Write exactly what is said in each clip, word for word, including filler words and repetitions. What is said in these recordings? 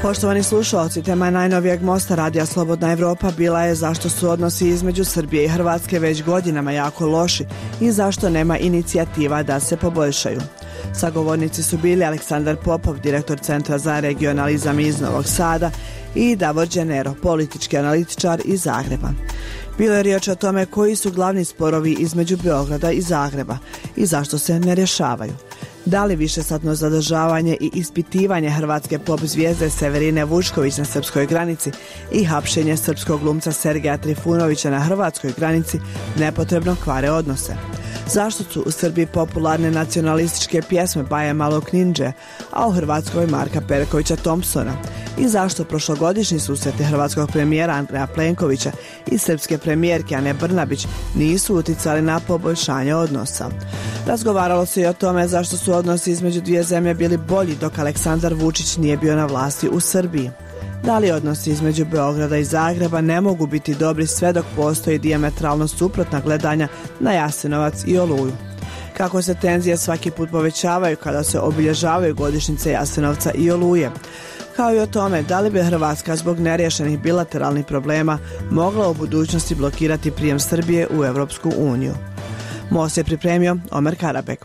Poštovani slušalci, tema najnovijeg mosta Radija Slobodna Evropa bila je zašto su odnosi između Srbije i Hrvatske već godinama jako loši i zašto nema inicijativa da se poboljšaju. Sagovornici su bili Aleksandar Popov, direktor Centra za regionalizam iz Novog Sada, i Davor Đenero, politički analitičar iz Zagreba. Bilo je riječ o tome koji su glavni sporovi između Beograda i Zagreba i zašto se ne rješavaju. Da li višesatno zadržavanje i ispitivanje hrvatske pop zvijezde Severine Vučković na srpskoj granici i hapšenje srpskog glumca Sergeja Trifunovića na hrvatskoj granici nepotrebno kvare odnose? Zašto su u Srbiji popularne nacionalističke pjesme Baje Malog Nindže, a u Hrvatskoj Marka Perkovića Thompsona? I zašto prošlogodišnji susreti hrvatskog premijera Andreja Plenkovića i srpske premijerke Ane Brnabić nisu uticali na poboljšanje odnosa? Razgovaralo se i o tome zašto su odnosi između dvije zemlje bili bolji dok Aleksandar Vučić nije bio na vlasti u Srbiji. Da li odnosi između Beograda i Zagreba ne mogu biti dobri sve dok postoji dijametralno suprotna gledanja na Jasenovac i Oluju? Kako se tenzije svaki put povećavaju kada se obilježavaju godišnjice Jasenovca i Oluje? Kao i o tome da li bi Hrvatska zbog neriješenih bilateralnih problema mogla u budućnosti blokirati prijem Srbije u Europsku uniju. Most je pripremio Omer Karabek.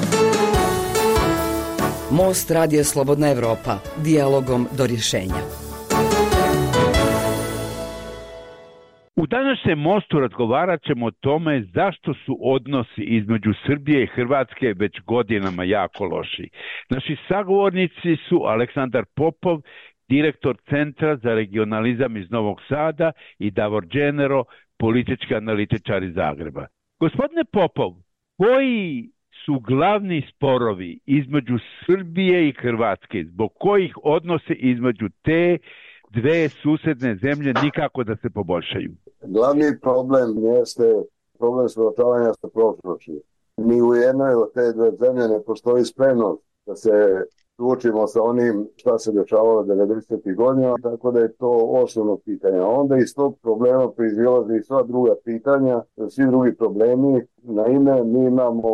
Most Radija Slobodna Evropa. Dijalogom do rješenja. U današnjem mostu razgovarat ćemo o tome zašto su odnosi između Srbije i Hrvatske već godinama jako loši. Naši sagovornici su Aleksandar Popov, direktor Centra za regionalizam iz Novog Sada, i Davor Đenero, politički analitičar iz Zagreba. Gospodine Popov, koji su glavni sporovi između Srbije i Hrvatske, zbog kojih odnose između te dve susjedne zemlje nikako da se poboljšaju? Glavni problem jeste problem suočavanja sa prošlošću. Ni u jednoj od te dve zemlje ne postoji spremnost da se suočimo sa onim šta se dešavalo devedesetih godina, tako da je to osnovno pitanje. Onda iz tog problema proizilaze i sva druga pitanja, svi drugi problemi. Naime, mi imamo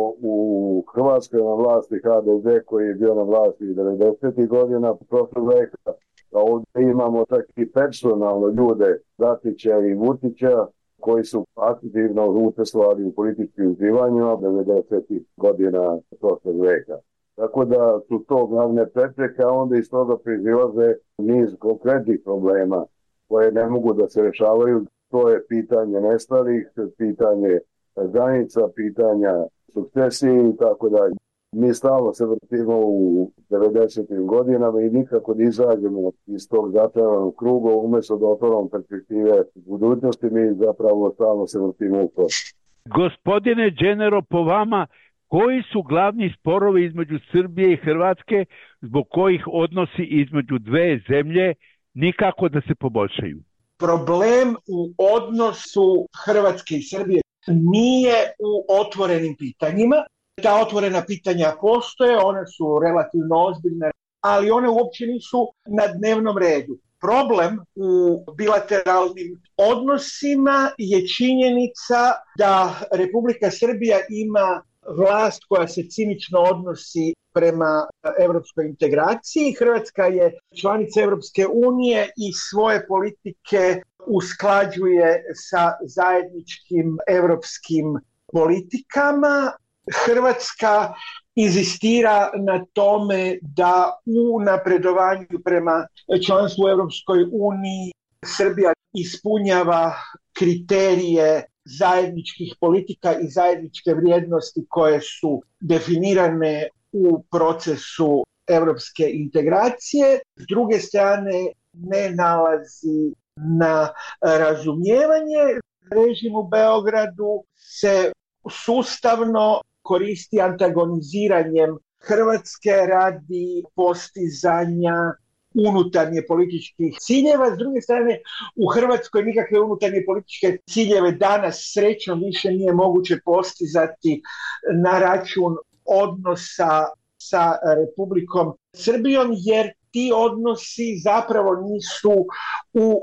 u Hrvatskoj na vlasti ha de ze koji je bio na vlasti devedesetih godina prošlog veka. Ovdje imamo čak i personalno ljude Dačića i Vučića koji su aktivno učestvovali u političkim zbivanjima devedesetih godina prošlog veka. Tako da su to glavne prepreke, a onda iz toga proizilaze niz konkretnih problema koje ne mogu da se rešavaju. To je pitanje nestalih, pitanje granica, pitanja sukcesije i tako dalje. Mi stalno se vrtimo u devedesetim godinama i nikako da izađemo iz tog začaranog kruga, umjesto da otvorimo perspektive budućnosti, mi zapravo stalno se vrtimo u to. Gospodine Đenero, po vama, koji su glavni sporovi između Srbije i Hrvatske zbog kojih odnosi između dve zemlje nikako da se poboljšaju? Problem u odnosu Hrvatske i Srbije nije u otvorenim pitanjima. Ta otvorena pitanja postoje, one su relativno ozbiljne, ali one uopće nisu na dnevnom redu. Problem u bilateralnim odnosima je činjenica da Republika Srbija ima vlast koja se cinično odnosi prema evropskoj integraciji. Hrvatska je članica Evropske unije i svoje politike usklađuje sa zajedničkim evropskim politikama. Hrvatska inzistira na tome da u napredovanju prema članstvu u Evropskoj uniji Srbija ispunjava kriterije zajedničkih politika i zajedničke vrijednosti koje su definirane u procesu evropske integracije. S druge strane, ne nalazi na razumijevanje. Režim u Beogradu se sustavno koristi antagoniziranjem Hrvatske radi postizanja unutarnje političkih ciljeva. S druge strane, u Hrvatskoj nikakve unutarnje političke ciljeve danas srećom više nije moguće postizati na račun odnosa sa Republikom Srbijom, jer ti odnosi zapravo nisu u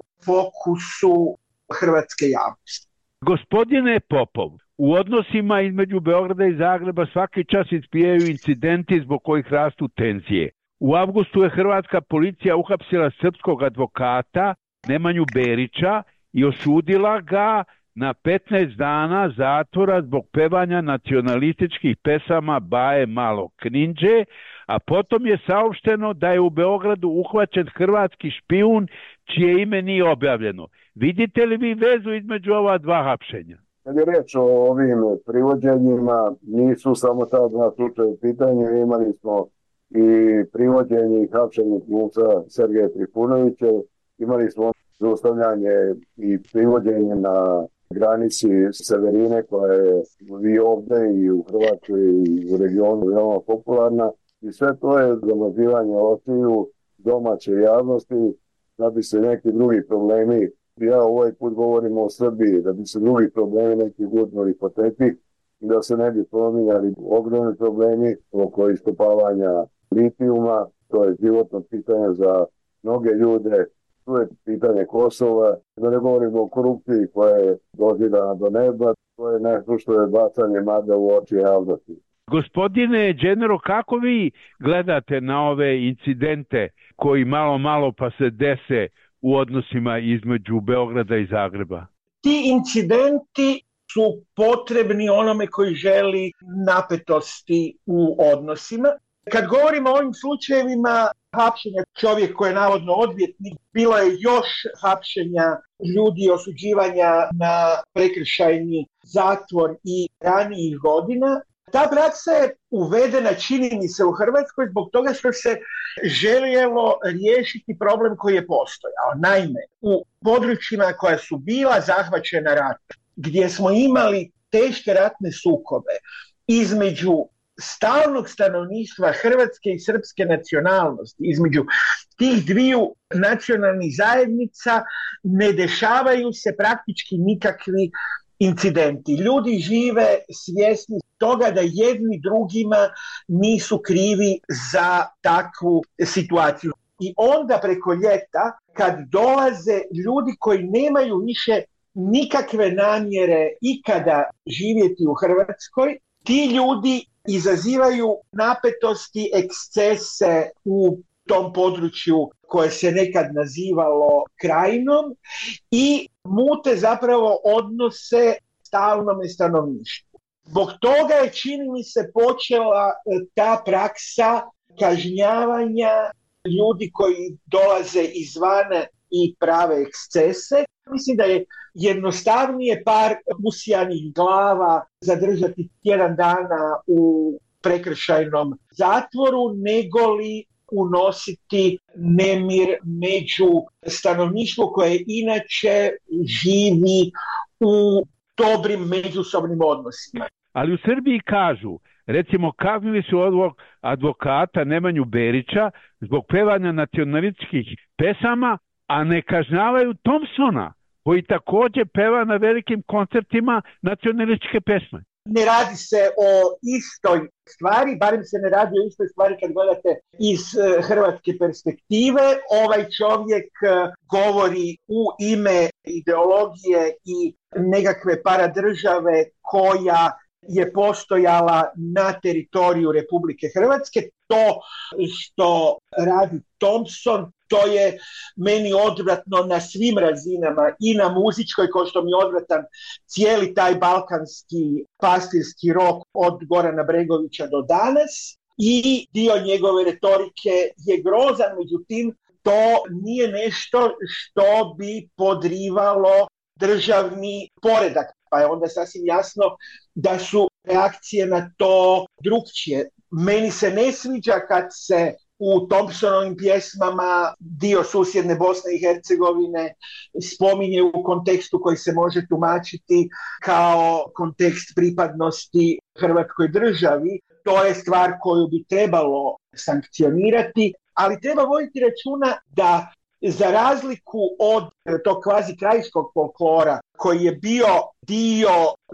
fokusu hrvatske javnosti. Gospodine Popov, u odnosima između Beograda i Zagreba svaki čas ispijaju incidenti zbog kojih rastu tenzije. U avgustu je hrvatska policija uhapsila srpskog advokata Nemanju Berića i osudila ga na petnaest dana zatvora zbog pevanja nacionalističkih pesama Baje Malog Knindže, a potom je saopšteno da je u Beogradu uhvaćen hrvatski špijun čije ime nije objavljeno. Vidite li vi vezu između ova dva hapšenja? Kad je reč o ovim privođenjima, nisu samo ta dva slučaja u pitanju, imali smo i privođenje i hapšenje glumca Sergeja Trifunovića, imali smo zaustavljanje i privođenje na granici Severine koja je i ovdje i u Hrvatskoj i u regionu veoma popularna i sve to je zamazivanje očiju domaće javnosti da bi se neki drugi problemi, ja ovaj put govorim o Srbiji, da bi se drugi problemi neki gurnuli po tepih i da se ne bi pominjali ogromni problemi oko iskopavanja litijuma, to je životno pitanje za mnoge ljude. Tu je pitanje Kosova, da ne govorimo o korupciji koja je dozidana do neba, to je nešto što je bacanje magla u oči javnosti. Gospodine Đenero, kako vi gledate na ove incidente koji malo malo pa se dese u odnosima između Beograda i Zagreba? Ti incidenti su potrebni onome koji želi napetosti u odnosima. Kad govorimo o ovim slučajevima hapšenja, čovjek koji je navodno odvjetnik, bilo je još hapšenja ljudi, osuđivanja na prekršajni zatvor i ranijih godina. Ta praksa je uvedena, čini mi se, u Hrvatskoj zbog toga što se željelo riješiti problem koji je postojao. Naime, u područjima koja su bila zahvaćena ratom, gdje smo imali teške ratne sukobe između stalnog stanovništva hrvatske i srpske nacionalnosti, između tih dviju nacionalnih zajednica ne dešavaju se praktički nikakvi incidenti. Ljudi žive svjesni toga da jedni drugima nisu krivi za takvu situaciju. I onda preko ljeta, kad dolaze ljudi koji nemaju više nikakve namjere ikada živjeti u Hrvatskoj, ti ljudi izazivaju napetosti, ekscese u tom području koje se nekad nazivalo Krajinom i mute zapravo odnose stalnome stanovništvu. Zbog toga je, čini mi se, počela ta praksa kažnjavanja ljudi koji dolaze izvana i prave ekscese. Mislim da je jednostavnije par usijanih glava zadržati tjedan dana u prekršajnom zatvoru, nego li unositi nemir među stanovništvo koje inače živi u dobrim međusobnim odnosima. Ali u Srbiji kažu, recimo, kaznili su ovog advokata Nemanju Berića zbog pevanja nacionalističkih pesama, a ne kažnjavaju Thompsona, koji također peva na velikim koncertima nacionalističke pesme. Ne radi se o istoj stvari, barem se ne radi o istoj stvari kad gledate iz uh, hrvatske perspektive. Ovaj čovjek uh, govori u ime ideologije i nekakve paradržave koja je postojala na teritoriju Republike Hrvatske. To što radi Thompson, to je meni odvratno na svim razinama, i na muzičkoj, kao što mi je odvratan cijeli taj balkanski pastirski rok od Gorana Bregovića do danas, i dio njegove retorike je grozan, međutim to nije nešto što bi podrivalo državni poredak, pa je onda sasvim jasno da su reakcije na to drukčije. Meni se ne sviđa kad se u Thompsonovim pjesmama dio susjedne Bosne i Hercegovine spominje u kontekstu koji se može tumačiti kao kontekst pripadnosti Hrvatskoj državi. To je stvar koju bi trebalo sankcionirati, ali treba voditi računa da za razliku od tog kvazi krajiškog folklora koji je bio dio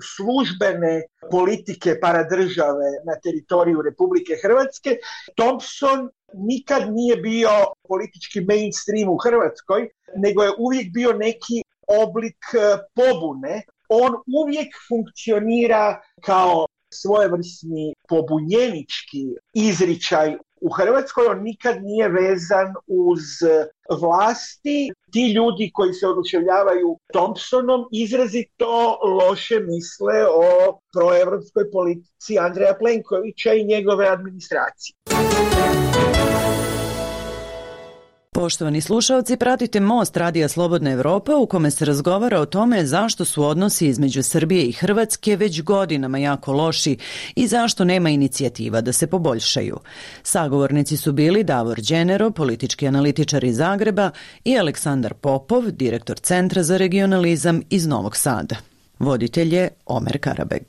službene politike paradržave na teritoriju Republike Hrvatske, Thompson nikad nije bio politički mainstream u Hrvatskoj, nego je uvijek bio neki oblik pobune. On uvijek funkcionira kao svojevrsni pobunjenički izričaj u Hrvatskoj, on nikad nije vezan uz vlasti. Ti ljudi koji se oduševljavaju Thompsonom izrazito loše misle o proevropskoj politici Andreja Plenkovića i njegove administracije. Poštovani slušalci, pratite Most Radija Slobodna Evropa u kome se razgovara o tome zašto su odnosi između Srbije i Hrvatske već godinama jako loši i zašto nema inicijativa da se poboljšaju. Sagovornici su bili Davor Đenero, politički analitičar iz Zagreba, i Aleksandar Popov, direktor Centra za regionalizam iz Novog Sada. Voditelj je Omer Karabeg.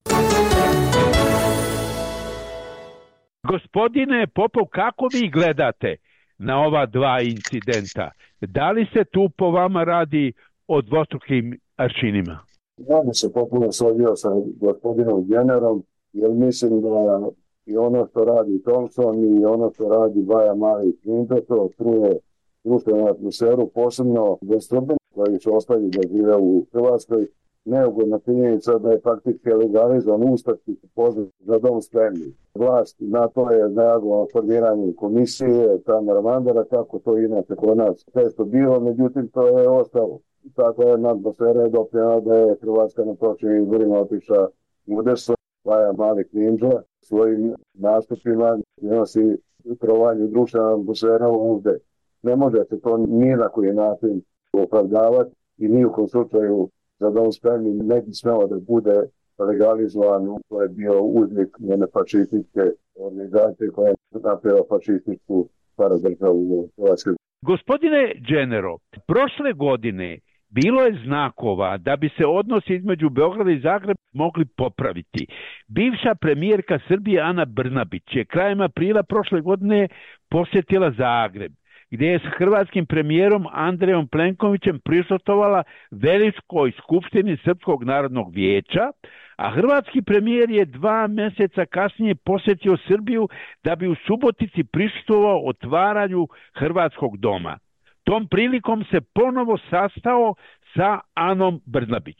Gospodine Popov, kako vi gledate na ova dva incidenta? Da li se tu po vama radi o dvostrukim aršinima? Ja bi se potpuno složio sa gospodinom Đenerom, jer mislim da i ono što radi Thompson i ono što radi Baja Mali Klinto, to truje društvenu atmosferu, posebno za Srbe koji su ostali da žive u Hrvatskoj. Neugodna činjenica da je faktički legalizovan ustaški poziv za dom spremni. Vlast na to je reagovala formiranjem komisije Tamara Mandara, kako to inače kod nas često bilo, međutim to je ostalo. Tako je atmosfera je doprinjela da je Hrvatska na prošlim izborima otišla u desno. Baja Mali Klinđa svojim nastupima nosi trovanju društvena atmosfera ovde. Ne može se to ni na koji način opravdavati i ni u kom slučaju za dom spremni ne bi smelo da bude legalizovan. To je bio uznik njene fašističke organizacije koja je napravila fašističku paradržavu u Hrvatskoj. Gospodine Đenero, prošle godine bilo je znakova da bi se odnosi između Beograda i Zagreba mogli popraviti. Bivša premijerka Srbije Ana Brnabić je krajem aprila prošle godine posjetila Zagreb, gdje je s hrvatskim premijerom Andrejom Plenkovićem prisustvovala Velikoj skupštini Srpskog narodnog vijeća, a hrvatski premijer je dva mjeseca kasnije posjetio Srbiju da bi u Subotici prisustvovao otvaranju Hrvatskog doma. Tom prilikom se ponovo sastao sa Anom Brnabić.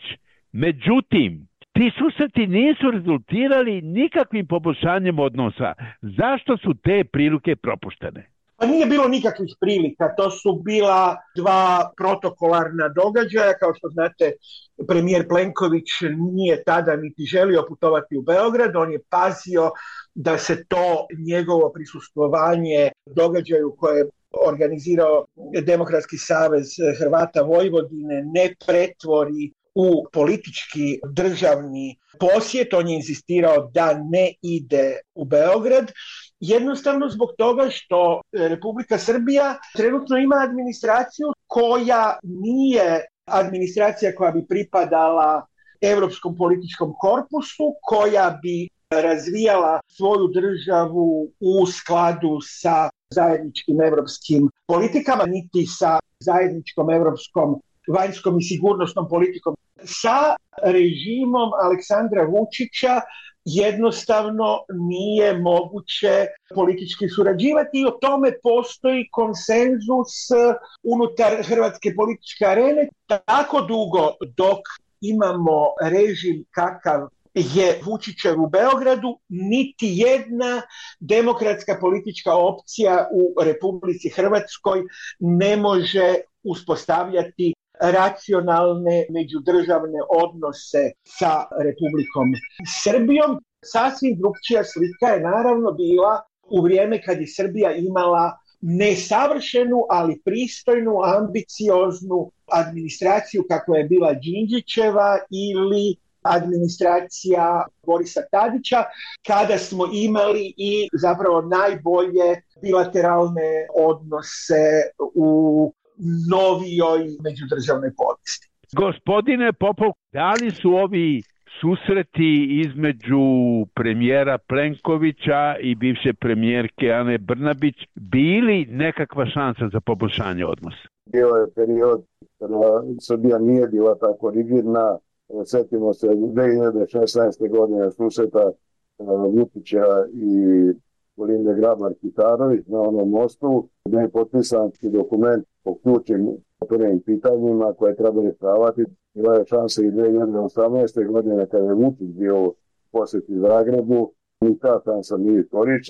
Međutim, ti susreti nisu rezultirali nikakvim poboljšanjem odnosa. Zašto su te prilike propuštene? Pa nije bilo nikakvih prilika, to su bila dva protokolarna događaja. Kao što znate, premijer Plenković nije tada niti želio putovati u Beograd, on je pazio da se to njegovo prisustvovanje događaju koje je organizirao Demokratski savez Hrvata Vojvodine ne pretvori u politički državni posjet. On je insistirao da ne ide u Beograd, jednostavno zbog toga što Republika Srbija trenutno ima administraciju koja nije administracija koja bi pripadala evropskom političkom korpusu, koja bi razvijala svoju državu u skladu sa zajedničkim evropskim politikama, niti sa zajedničkom evropskom vanjskom i sigurnosnom politikom. Sa režimom Aleksandra Vučića jednostavno nije moguće politički surađivati i o tome postoji konsenzus unutar hrvatske političke arene. Tako dugo dok imamo režim kakav je Vučićev u Beogradu, niti jedna demokratska politička opcija u Republici Hrvatskoj ne može uspostavljati racionalne međudržavne odnose sa Republikom Srbijom. Sasvim drugčija slika je naravno bila u vrijeme kad je Srbija imala nesavršenu, ali pristojnu, ambicioznu administraciju kakva je bila Đinđićeva ili administracija Borisa Tadića, kada smo imali i zapravo najbolje bilateralne odnose u novijoj međudržavnoj povijesti. Gospodine Popov, da li su ovi susreti između premijera Plenkovića i bivše premijerke Ane Brnabić bili nekakva šansa za poboljšanje odnosa? Bio je period kada Srbija nije bila tako rigidna. Sjetimo se dvije hiljade šesnaeste. godine susreta Vučića i Kolinde Grabar-Kitarović na onom mostu, gdje je potpisan dokument o ključnim otvorenim pitanjima koje treba rješavati. Bila je šansa i dvije hiljade osamnaeste. godine kada je Vučić bio u posjeti Zagrebu, i ta šansa nije iskorištena.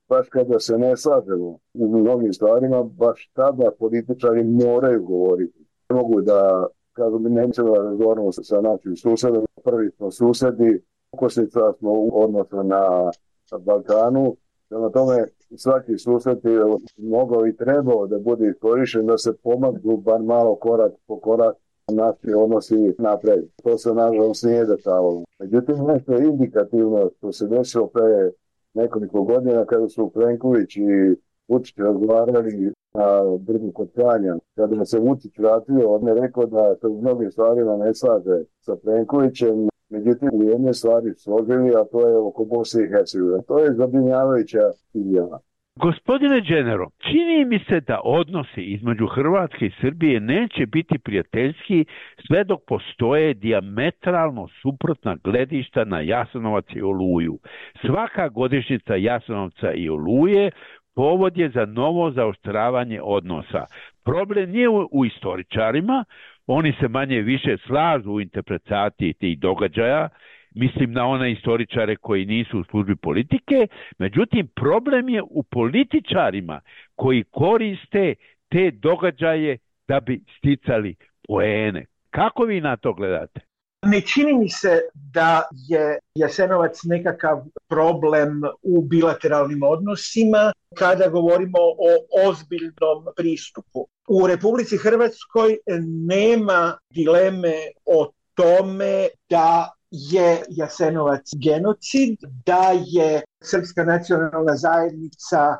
baš kada se ne slažemo u mnogim stvarima, baš tada političari moraju govoriti. Ne mogu da, kako bi nećemo da razgovaramo sa našim susedom, prvi smo susedi, okosnica smo u odnosu na Balkanu, prema tome svaki susret je mogao i trebao da bude iskorišten da se pomagnu bar malo korak po korak naši odnosi napred. To se nažalost nije dešavalo. Međutim, nešto je indikativno što se desilo pre nekoliko godina kada su Plenković i Vučić razgovarali na Brdu kod Kranja. Kada se Vučić vratio, on je rekao da se u mnogim stvarima ne slaže sa Plenkovićem. Međutim, u jedne stvari složili, a to je oko Bosne i Hercegovine. To je zabrinjavajuća izjava. Gospodine Dženero, čini mi se da odnosi između Hrvatske i Srbije neće biti prijateljski sve dok postoje dijametralno suprotna gledišta na Jasenovac i Oluju. Svaka godišnjica Jasenovca i Oluje povod je za novo zaoštravanje odnosa. Problem nije u, u istoričarima, oni se manje više slažu u interpretaciji tih događaja, mislim na one istoričare koji nisu u službi politike, međutim problem je u političarima koji koriste te događaje da bi sticali poene. Kako vi na to gledate? Ne čini mi se da je Jasenovac nekakav problem u bilateralnim odnosima kada govorimo o ozbiljnom pristupu. U Republici Hrvatskoj nema dileme o tome da je Jasenovac genocid, da je Srpska nacionalna zajednica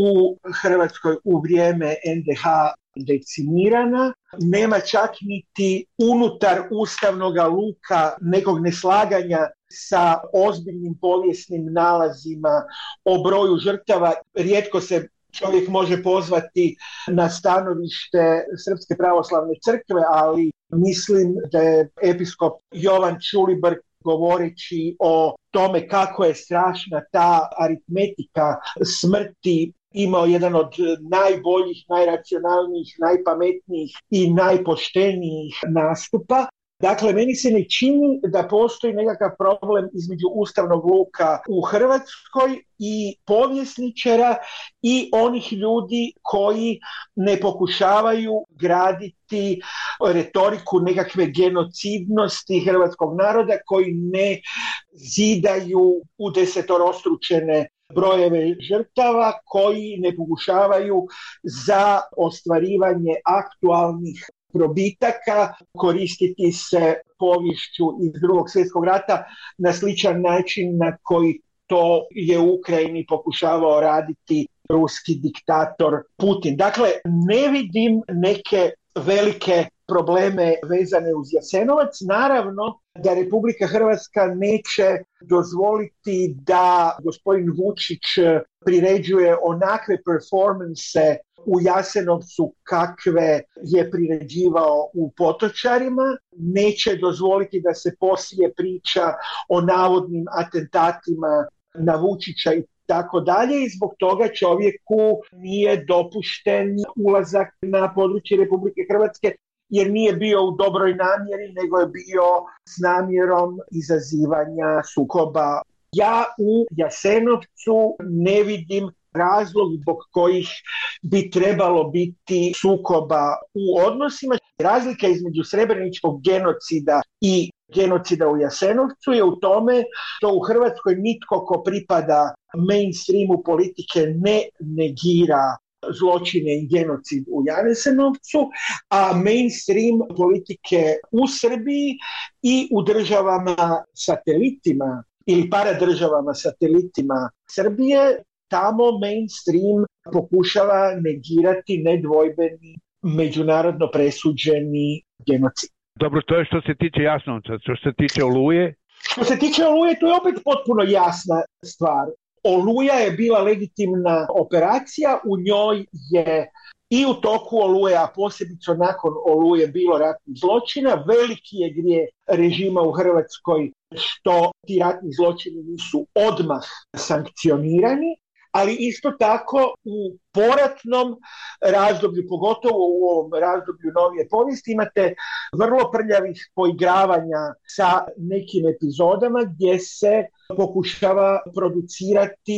u Hrvatskoj u vrijeme en de ha decimirana. Nema čak niti unutar ustavnog luka nekog neslaganja sa ozbiljnim povijesnim nalazima o broju žrtava. Rijetko se čovjek može pozvati na stanovište Srpske pravoslavne crkve, ali mislim da je episkop Jovan Čulibrk govoreći o tome kako je strašna ta aritmetika smrti imao jedan od najboljih, najracionalnijih, najpametnijih i najpoštenijih nastupa. Dakle, meni se ne čini da postoji nekakav problem između ustavnog luka u Hrvatskoj i povjesničara i onih ljudi koji ne pokušavaju graditi retoriku nekakve genocidnosti hrvatskog naroda, koji ne zidaju u desetorostručene brojeve žrtava, koji ne pokušavaju za ostvarivanje aktualnih probitaka koristiti se poviješću iz Drugog svjetskog rata na sličan način na koji to je u Ukrajini pokušavao raditi ruski diktator Putin. Dakle, ne vidim neke velike probleme vezane uz Jasenovac. Naravno da Republika Hrvatska neće dozvoliti da gospodin Vučić priređuje onakve performanse u Jasenovcu kakve je priređivao u Potočarima, neće dozvoliti da se poslije priča o navodnim atentatima na Vučića i tako dalje, i zbog toga čovjeku nije dopušten ulazak na područje Republike Hrvatske, jer nije bio u dobroj namjeri, nego je bio s namjerom izazivanja sukoba. Ja u Jasenovcu ne vidim razlog zbog kojih bi trebalo biti sukoba u odnosima. Razlika između srebreničkog genocida i genocida u Jasenovcu je u tome što u Hrvatskoj nitko ko pripada mainstreamu politike ne negira zločine i genocid u Jasenovcu, a mainstream politike u Srbiji i u državama satelitima ili paradržavama satelitima Srbije, tamo mainstream pokušava negirati nedvojbeni međunarodno presuđeni genocid. Dobro, to je što se tiče Jasenovca. Što se tiče Oluje? Što se tiče Oluje, to je opet potpuno jasna stvar. Oluja je bila legitimna operacija, u njoj je i u toku Oluje, a posebice nakon Oluje bilo ratnih zločina. Veliki je grijeh režima u Hrvatskoj što ti ratni zločini nisu odmah sankcionirani, ali isto tako u poratnom razdoblju, pogotovo u ovom razdoblju novije povijesti, imate vrlo prljavih poigravanja sa nekim epizodama gdje se pokušava producirati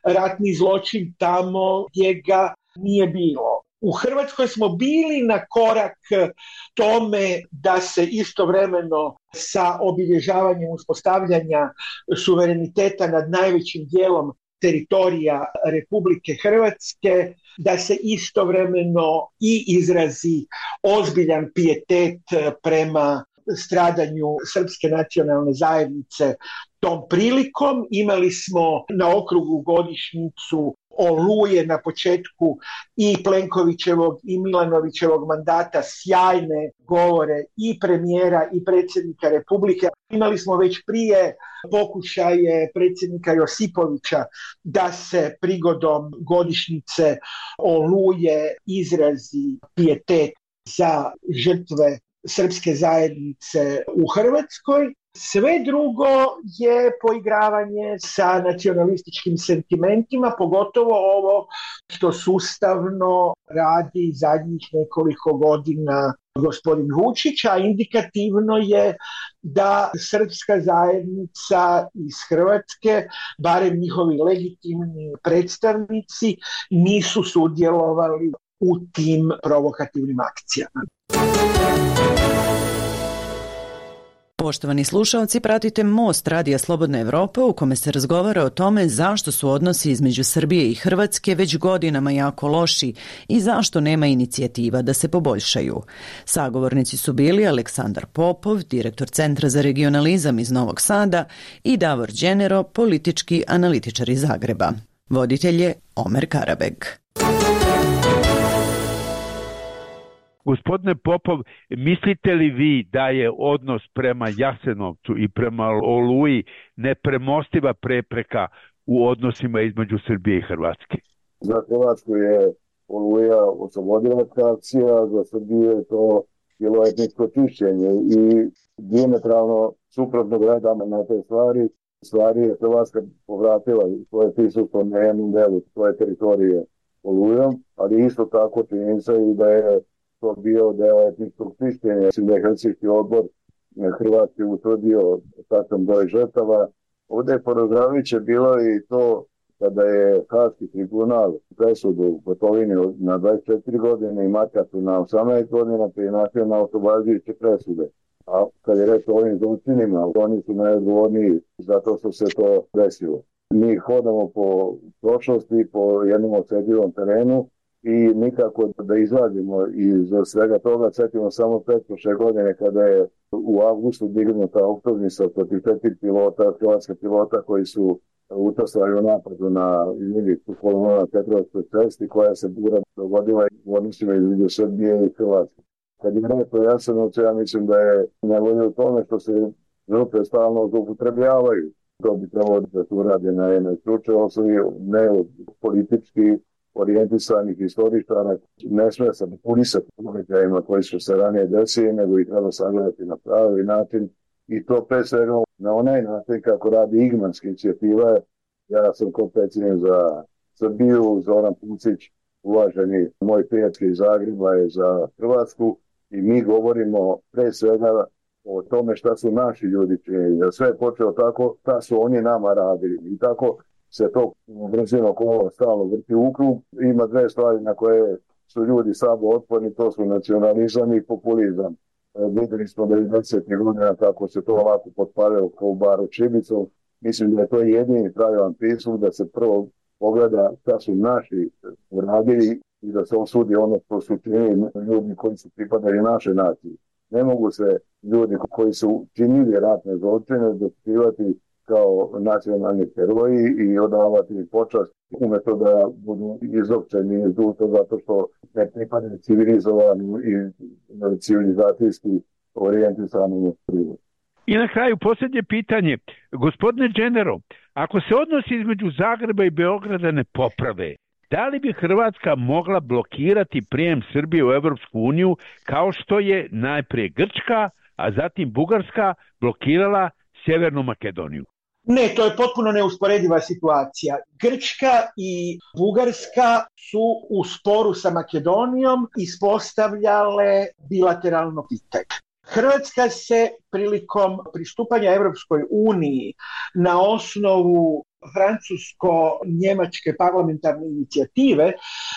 ratni zločin tamo gdje ga nije bilo. U Hrvatskoj smo bili na korak tome da se istovremeno sa obilježavanjem uspostavljanja suvereniteta nad najvećim dijelom teritorija Republike Hrvatske, da se istovremeno i izrazi ozbiljan pijetet prema stradanju srpske nacionalne zajednice. Tom prilikom imali smo na okrugu godišnjicu Oluje na početku i Plenkovićevog i Milanovićevog mandata, sjajne govore i premijera i predsjednika Republike. Imali smo već prije pokušaje predsjednika Josipovića da se prigodom godišnjice Oluje izrazi pijetet za žrtve srpske zajednice u Hrvatskoj. Sve drugo je poigravanje sa nacionalističkim sentimentima, pogotovo ovo što sustavno radi zadnjih nekoliko godina gospodin Vučić, a indikativno je da srpska zajednica iz Hrvatske, barem njihovi legitimni predstavnici, nisu sudjelovali u tim provokativnim akcijama. Poštovani slušalci, pratite Most Radija Slobodna Evropa u kome se razgovara o tome zašto su odnosi između Srbije i Hrvatske već godinama jako loši i zašto nema inicijativa da se poboljšaju. Sagovornici su bili Aleksandar Popov, direktor Centra za regionalizam iz Novog Sada, i Davor Đenero, politički analitičar iz Zagreba. Voditelj je Omer Karabeg. Gospodine Popov, mislite li vi da je odnos prema Jasenovcu i prema Oluji nepremostiva prepreka u odnosima između Srbije i Hrvatske? Za Hrvatsku je Oluja oslobodilačka akcija, za Srbiju je to bilo etničko čišćenje i dijametralno suprotno gledamo na te stvari. Stvari je Hrvatska povratila svoje prisustvo na jednom delu svoje teritorije Olujom, ali isto tako činjenica i da je to bio deo etničkog čišćenja. Mislim da je Helsinški odbor Hrvatske utvrdio tačan broj žrtava. Ovdje je porazdraviće bilo i to kada je Haški tribunal presudu Gotovini na dvadeset četiri godine i Markaču na osamnaest godina prinašio na oslobađajuće presude. A kad je reč o ovim zločinima, oni su najodgovorniji zato što se to desilo. Mi hodamo po prošlosti, po jednom osjetljivom terenu i nikako da izvadimo iz svega toga. Sjetimo samo pretprošle godine kada je u avgustu dignuta optužnica protiv četiri pilota, hrvatska pilota koji su učestvovali u napadu na Ilicu kolonu na Petrovskoj cesti koja se bura dogodila u odnosima između Srbije i Hrvatske. Kad je reč o Jasenovcu, ja mislim da je najbolje u tome što se žrtve stalno zloupotrebljavaju. To bi trebalo da se uradi na jednoj stručnoj osnovi, ne od politički orijentisanih istoričara. Ne sme se populisati događajima koji su se ranije desili, nego ih treba sagledati na pravi način i to pre svega na onaj način kako radi Igmanska inicijativa. Ja sam kao predsjednik za Srbiju, Zoran Pucić, uvaženi moj prijatelj iz Zagreba je za Hrvatsku i mi govorimo pre svega o tome šta su naši ljudi činili. Da sve je počelo tako, šta su oni nama radili i tako se to brzino kolo stalno vrti u krug. Ima dve stvari na koje su ljudi samo otporni, to su nacionalizam i populizam. Vidjeli smo devedesetih godina kako se to ovako potpalilo kao u baru Čibicom. Mislim da je to jedini pravilan pristup da se prvo pogleda šta su naši uradili i da se osudi ono što su činili ljudi koji su pripadali naše nacije. Ne mogu se ljudi koji su činili ratne zločine dočivati kao nacionalni heroji i odavati počast umjesto da budu izopćeni iz društva zato što ne pripadaju civilizovanju i civilizacijski orijentisanom prirodu. I na kraju posljednje pitanje. Gospodine Đenero, ako se odnosi između Zagreba i Beograda ne poprave, da li bi Hrvatska mogla blokirati prijem Srbije u Evropsku uniju kao što je najprije Grčka, a zatim Bugarska blokirala Sjevernu Makedoniju? Ne, to je potpuno neusporediva situacija. Grčka i Bugarska su u sporu sa Makedonijom ispostavljale bilateralno pitanje. Hrvatska se prilikom pristupanja Evropskoj uniji na osnovu francusko-njemačke parlamentarne inicijative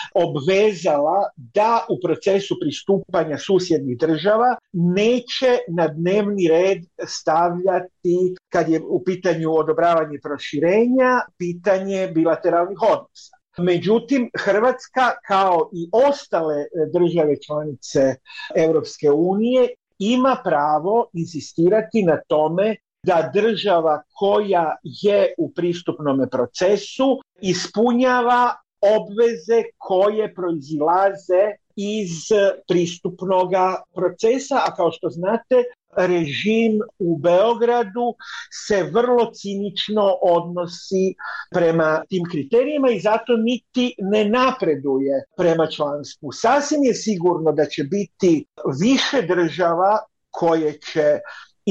obvezala da u procesu pristupanja susjednih država neće na dnevni red stavljati, kad je u pitanju odobravanje proširenja, pitanje bilateralnih odnosa. Međutim, Hrvatska kao i ostale države članice Europske unije ima pravo insistirati na tome da država koja je u pristupnom procesu ispunjava obveze koje proizilaze iz pristupnog procesa, a kao što znate, režim u Beogradu se vrlo cinično odnosi prema tim kriterijima i zato niti ne napreduje prema članstvu. Sasvim je sigurno da će biti više država koje će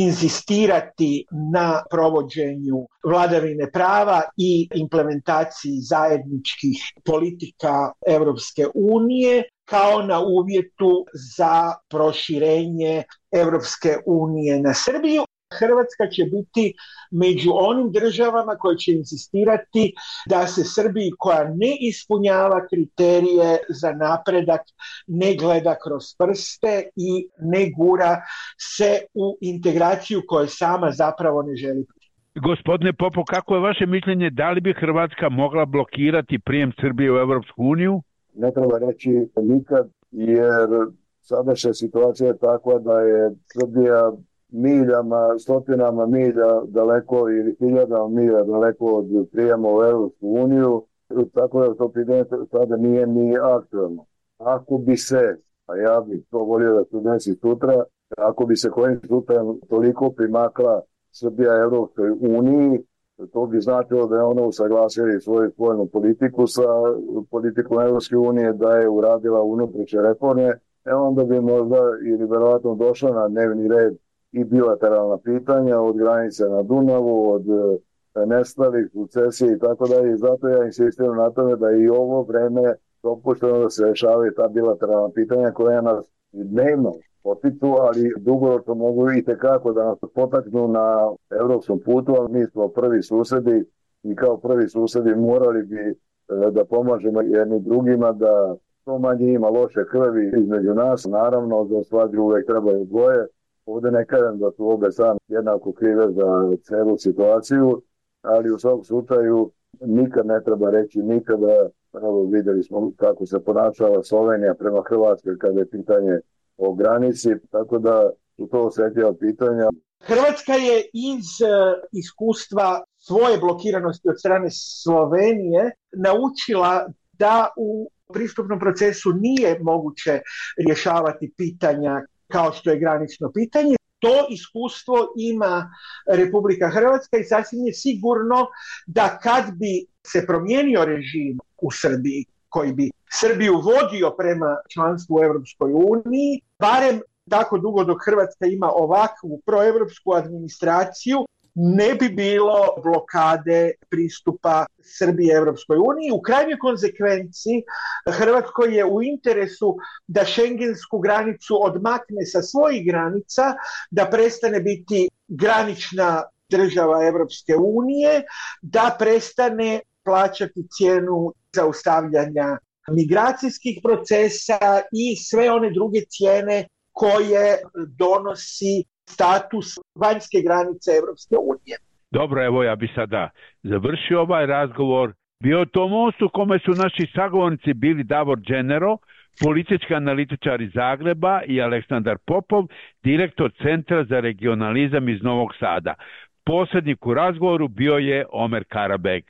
inzistirati na provođenju vladavine prava i implementaciji zajedničkih politika Europske unije kao na uvjetu za proširenje Europske unije na Srbiju. Hrvatska će biti među onim državama koje će insistirati da se Srbiji koja ne ispunjava kriterije za napredak ne gleda kroz prste i ne gura se u integraciju koju sama zapravo ne želi. Gospodine Popov, kako je vaše mišljenje, da li bi Hrvatska mogla blokirati prijem Srbije u Europsku uniju? Ne treba reći nikad, jer sadašnja situacija je takva da je Srbija miljama, stotinama milja daleko ili hiljadama milja daleko od prijema u Europsku uniju, tako da to pitanje sada nije ni aktualno. Ako bi se, a ja bih to volio da se desi sutra, ako bi se kojim slučajem toliko primakla Srbija Europskoj uniji, to bi značilo da je ono usaglasili svoju spoljnu politiku sa politikom Europske unije, da je uradila unutrašnje reforme, e onda bi možda ili verovatno došla na dnevni red i bilateralna pitanja od granice na Dunavu, od nestalih, sukcesije i tako dalje. I zato ja insistiram na tome da i ovo vreme dopušteno da se rešavaju ta bilateralna pitanja koja nas dnevno potiču, ali dugoročno mogu i tekako da nas potaknu na evropskom putu, ali mi smo prvi susedi i kao prvi susedi morali bi da pomažemo jedni drugima, da to manje ima loše krvi između nas. Naravno, za svađu uvek trebaju dvoje. Ovdje ne kažem da su obe sam jednako krive za celu situaciju, ali u svakom slučaju nikad ne treba reći nikada. Evo, vidjeli smo kako se ponašala Slovenija prema Hrvatskoj kada je pitanje o granici, tako da su to osjetljiva pitanja. Hrvatska je iz uh, iskustva svoje blokiranosti od strane Slovenije naučila da u pristupnom procesu nije moguće rješavati pitanja kao što je granično pitanje. To iskustvo ima Republika Hrvatska i sasvim je sigurno da kad bi se promijenio režim u Srbiji, koji bi Srbiju vodio prema članstvu u Europskoj uniji, barem tako dugo dok Hrvatska ima ovakvu proevropsku administraciju, ne bi bilo blokade pristupa Srbije Europskoj uniji. U krajnjoj konsekvenci Hrvatskoj je u interesu da šengensku granicu odmakne sa svojih granica, da prestane biti granična država Europske unije, da prestane plaćati cijenu zaustavljanja migracijskih procesa i sve one druge cijene koje donosi status vanjske granice Europske unije. Dobro, evo ja bi sada završio ovaj razgovor. Bio to most u kome su naši sagovornici bili Davor Dženero, politički analitičar iz Zagreba, i Aleksandar Popov, direktor Centra za regionalizam iz Novog Sada. Posrednik u razgovoru bio je Omer Karabeg.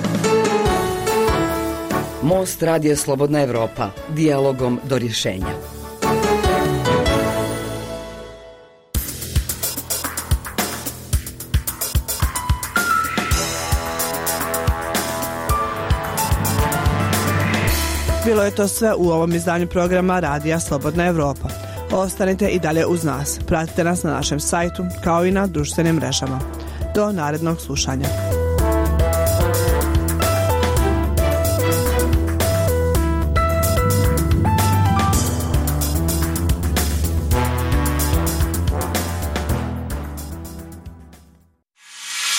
Most Radija Slobodna Evropa. Dijalogom do rješenja. Bilo je to sve u ovom izdanju programa Radija Slobodna Evropa. Ostanite i dalje uz nas. Pratite nas na našem sajtu kao i na društvenim mrežama. Do narednog slušanja.